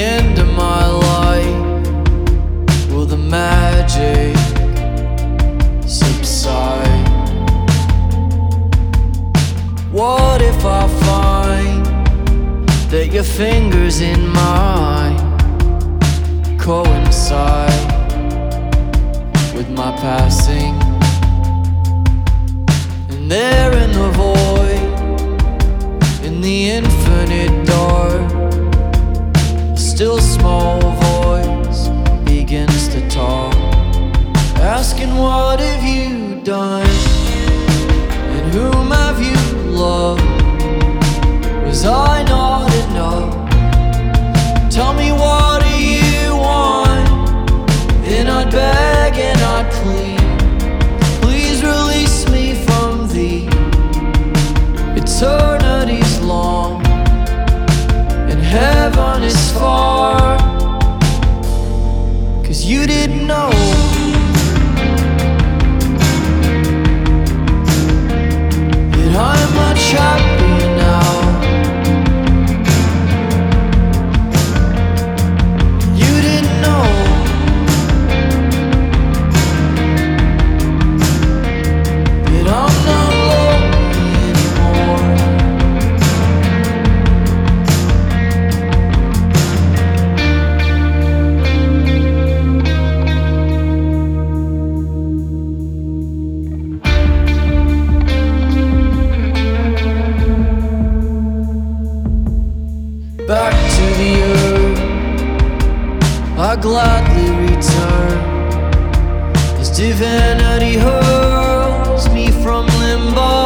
end of my life, will the magic subside? What if I find that your fingers in mine coincide with my passing? And there in the void, in the infinite dark, a still small voice begins to talk, asking what have you done, and whom have you loved? Was I not enough? Tell me, what do you want? Then I'd beg and I'd plead, please release me from thee. Eternity's long and heaven is far, 'cause you didn't know that I'm much happier now. You didn't know that I'm not lonely anymore. Back to the earth I gladly return, as divinity hurls me from limbo.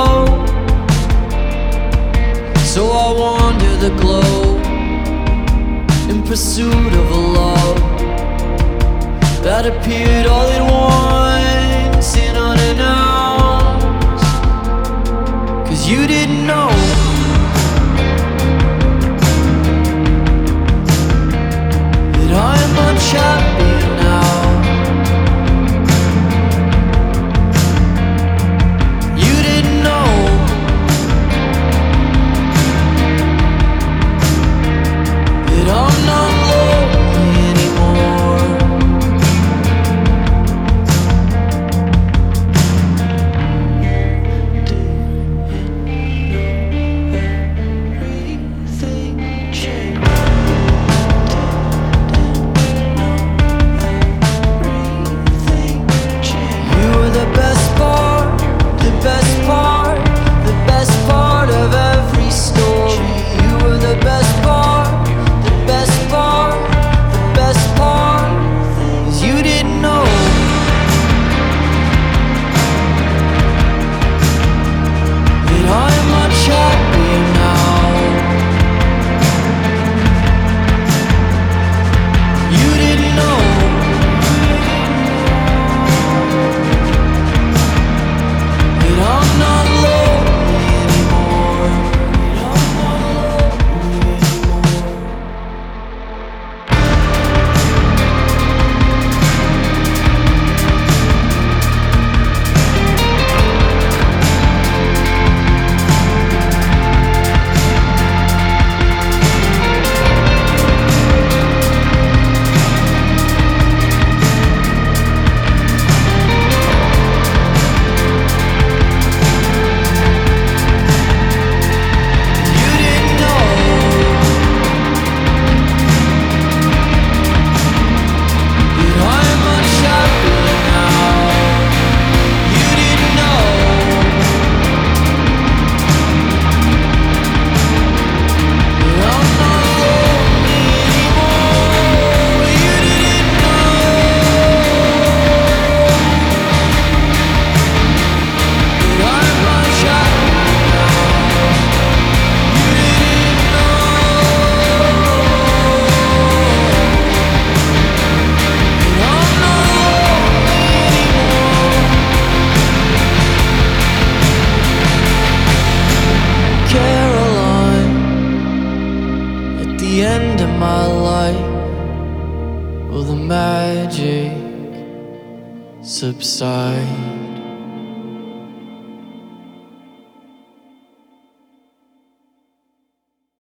So I wander the globe in pursuit of a love that appeared all at once and unannounced, 'cause you didn't know that I am much happier now. You didn't know that I'm not lonely anymore. Everything changed. My life, will the magic subside?